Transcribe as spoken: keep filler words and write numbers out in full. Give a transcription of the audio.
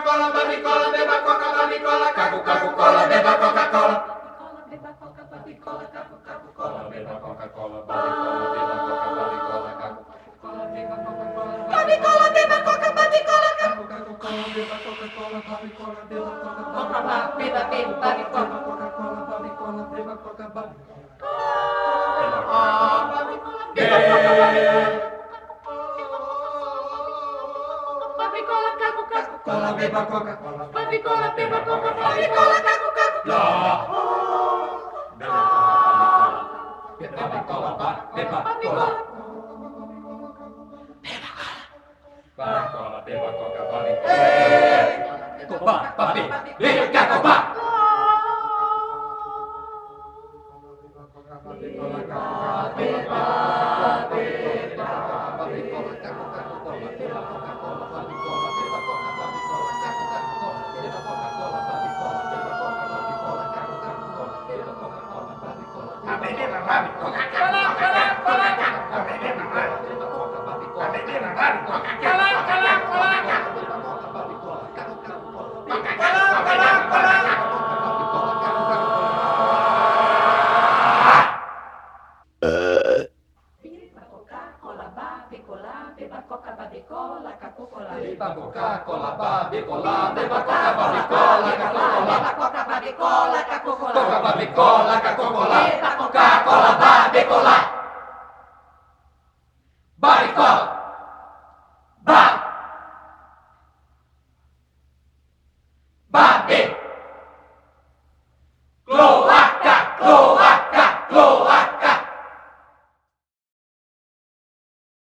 Coca-Cola, Babicola, beba Coca, Babicola, Caco, Caco, Cola, beba Coca-Cola. Beba Coca, Babicola, Caco, Caco, Cola, beba Coca-Cola, Babicola, beba Coca, Babicola, Caco, Cola, beba Coca-Cola, Babicola, beba Coca, Babicola, Caco, Caco, Cola, beba Coca-Cola, Babicola, beba Coca, Coca, beba, beba, Babicola, Coca-Cola, Babicola, beba Coca, Babicola, beba Coca, Babicola, Caco, Caco, Cola, beba Coca-Cola, Babicola, beba Coca, Babicola, Caco, Caco, beba Babicola, beba Babicola, Babicola, beba Coca, Babicola, Copa, papi, beba Copa. Beba Coca-Cola, Babicola, beba Coca, Babicola, Coca-Cola, Coca, Babicola, Coca-Cola, Coca, Babicola, Coca-Cola, beba Coca-Cola, Babicola.